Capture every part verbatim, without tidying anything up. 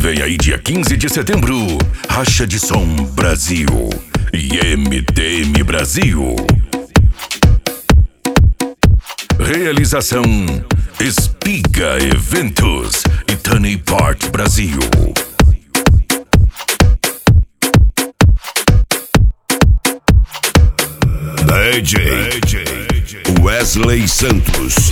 Vem aí dia quinze de setembro, Racha de Som Brasil e M T M Brasil. Realização Espiga Eventos e Tony Part Brasil. D J Wesley Santos.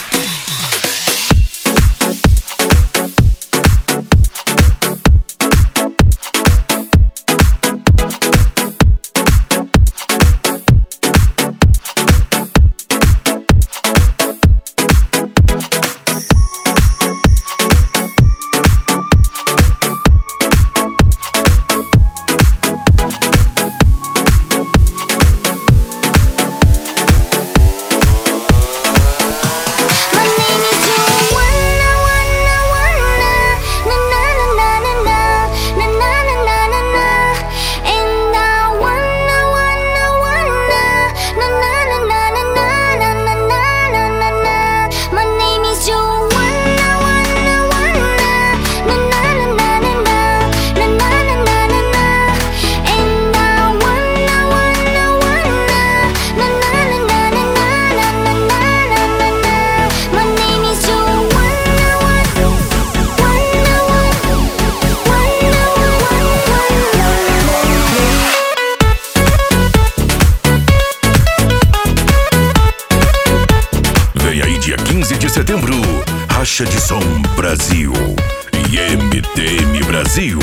Dia quinze de setembro, Racha de Som Brasil e M T M Brasil.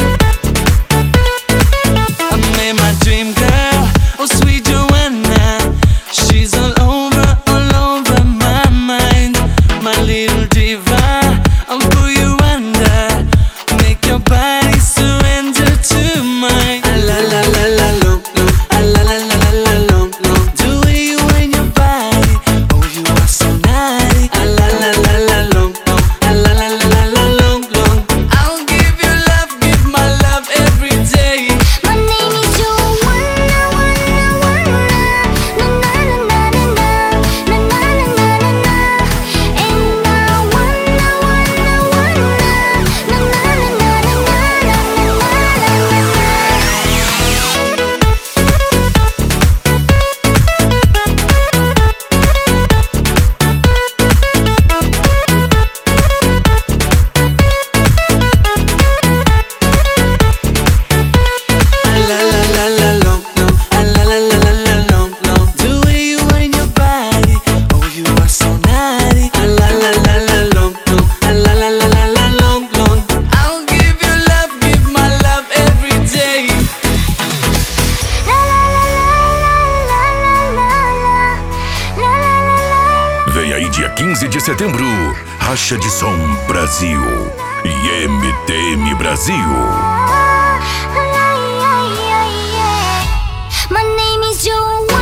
I met my dream girl, oh sweet Joanna. She's all over, all over my mind. My little diva, I'll pull you under. Make your body surrender to mine. Ah, la la la la long, long. Ah, la la la la la long, long. The way you wind your body, oh you are so naughty. Ah, la la la la long, long. Ah, la la la la la long, long. I'll give you love, give my love every day. My name is Joanna, wanna, wanna, na na na na na na na na na na na, and I wanna, wanna, wanna, na na na na na na na na Ah, la la la la long, long. Ah, la la la la la long, long. The way you wind your body, oh you are so naughty. Ah, la la la la long, long. Ah, la la la la la long, long. I'll give you love, give my love every day. Vem aí dia quinze de setembro, Racha de Som Brasil e M T M Brasil. My name is Joanna.